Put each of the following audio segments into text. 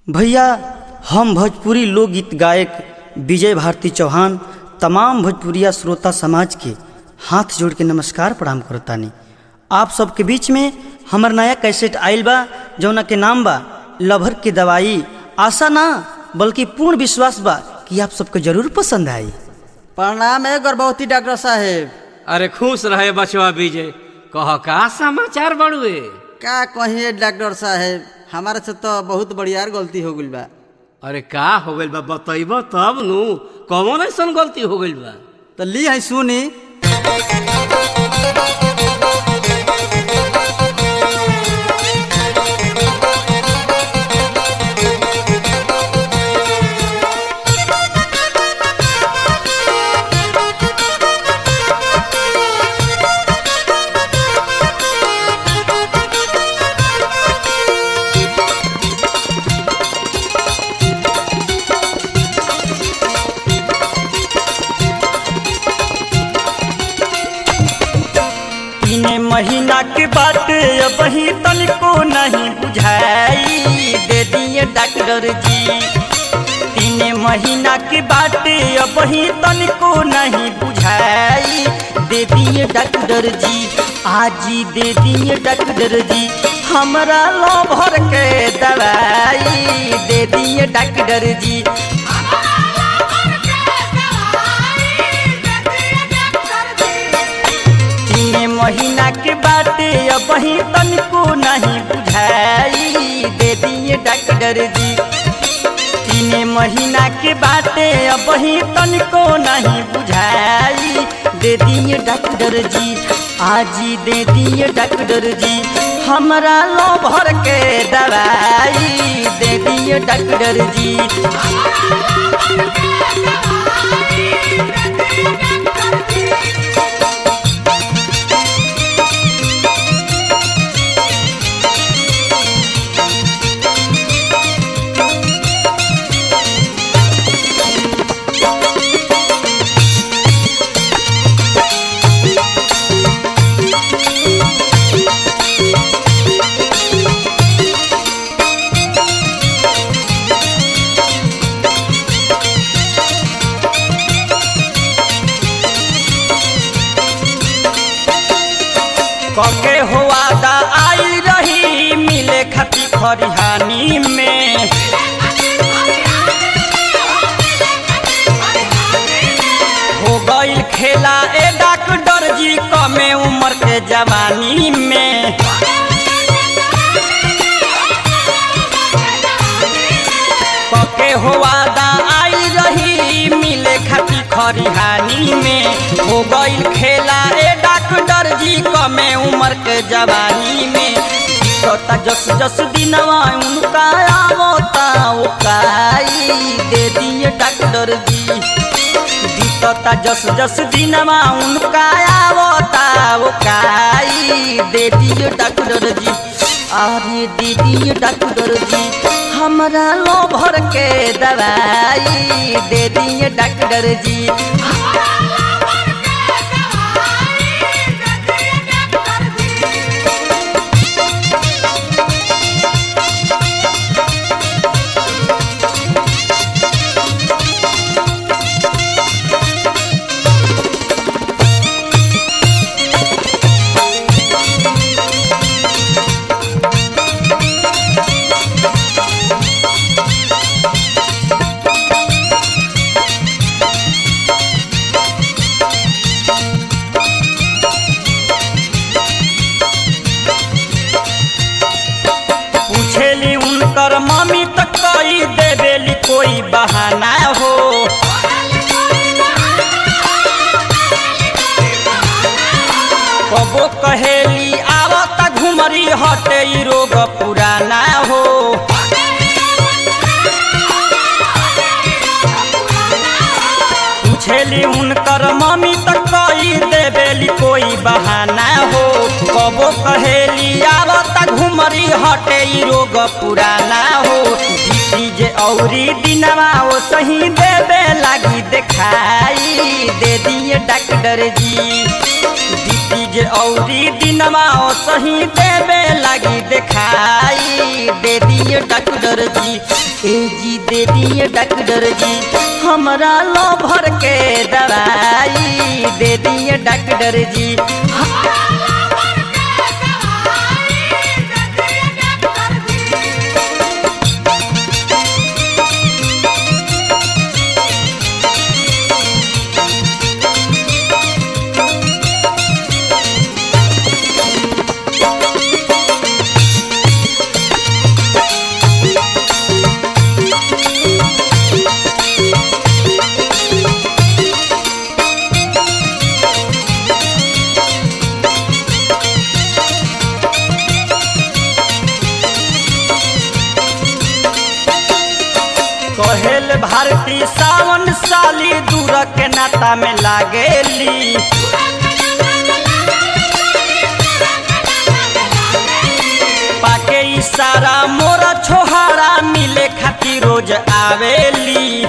भैया हम भोजपुरी लोकगीत गायक विजय भारती चौहान तमाम भोजपुरिया श्रोता समाज के हाथ जोड़ के नमस्कार प्रणाम करतानी। आप सबके बीच में हमर नया कैसेट आइल बा जौना के नाम बा लभर की दवाई। आशा ना बल्कि पूर्ण विश्वास बा कि आप सबको जरूर पसंद आई। प्रणाम है गर्भवती डॉक्टर साहेब। अरे खुश रहे बचवा विजय, कह का समाचार बड़ुए? का कहिए डॉक्टर साहेब, हमारे से तो बहुत बढ़िया गलती हो गई बा। अरे का हो गइल बा बतइब तब नु, कौन ऐसन गलती हो गइल बा? तो ली है सुनी। महीना के बाद अब ही तनिको नहीं बुझाई, दे दिए डॉक्टर जी। 3 महीना के बाद अब ही तनिको नहीं बुझाई, दे दिए डॉक्टर जी। आज ही दे दिए डॉक्टर जी हमरा लो भर के दवाई, दे दिए डॉक्टर जी। 3 महीना के बाद अब ही तनिको नहीं बुझाई, दे दिए डॉक्टर जी। 3 महीना के बाद अब ही तनिको नहीं बुझाई, दे दिए डॉक्टर जी। आज ही दे दिए डॉक्टर जी हमरा लो भर के दवाई, दे दिए डॉक्टर जी। कके हो वादा आई रही मिले खती खरिहानी में, हो गईल खेला ए डॉक्टर जी कमे उम्र के जवानी में। कके हो वादा आई रही मिले खती खरिहानी में, हो गईल खेला ए डॉक्टर जी कमे उम्र के जवानी में। तोता जस जस दिनवा उनका आवता ओकाई, दे दिए डॉक्टर जी। तोता जस जस दिनवा उनका आवता ओकाई, दे दिए डॉक्टर जी। अरे दे दिए डॉक्टर जी हमरा लो भर के दवाई, दे दिए डॉक्टर जी। पूछेली उनकर मम्मी तो कही देवेली कोई बहाना हो, कबो कहेली आवता घुमरी हटे ई रोग पुराना हो। पूछेली उनकर मम्मी तो कही देवेली कोई बहाना हो, कबो कहेली आवता घुमरी हटे ई रोग पुराना हो। जे औरी दिनवा वो सही देवे लागी देखाई, दे दिए डॉक्टर जी। बीतीज औरी दिनमा सही देवे लगी दिखाई। दे दिए डॉक्टर जी, ए जी दे दिए डॉक्टर जी, हमरा लो भर के दवाई। दे दिए डॉक्टर जी, कहेल भारती सावन साली दूर के नाता में लागेली। पाके इशारा मोरा छोहारा मिले खातिर रोज आवेली।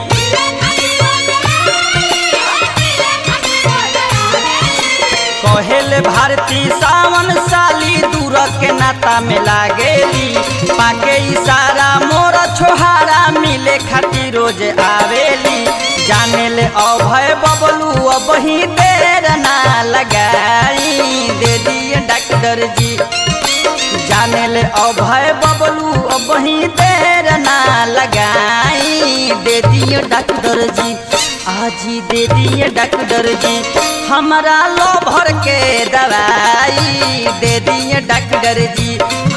कहेल भारती सावन साली दूर के नाता में लागेली। पाके इशारा मोरा छोहारा मिले खातिर रोज आवेली। जाने ले अभय बबलू अब ही देर ना लगाई। दे दिए डॉक्टर जी, जाने ले अभय बबलू अब ही देर ना लगाई। दे दिए डॉक्टर जी, आज ही दे दिए डॉक्टर जी, हमारा लो भर के दवाई। दे दिए डॉक्टर जी,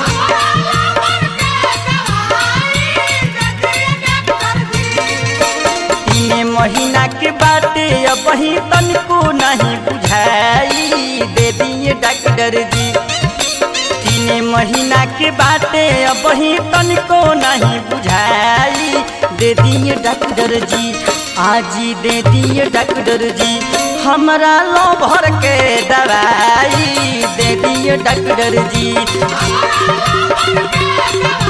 महीना के बाटे अब ही तनिको नहीं बुझाई। दे दिए डॉक्टर जी, 3 महीना के बाटे अब ही तनिको नहीं बुझाई। दे दिए डॉक्टर जी, आज ही दे दिए डॉक्टर जी, हमरा लो भर के दवाई। दे दिए डॉक्टर जी।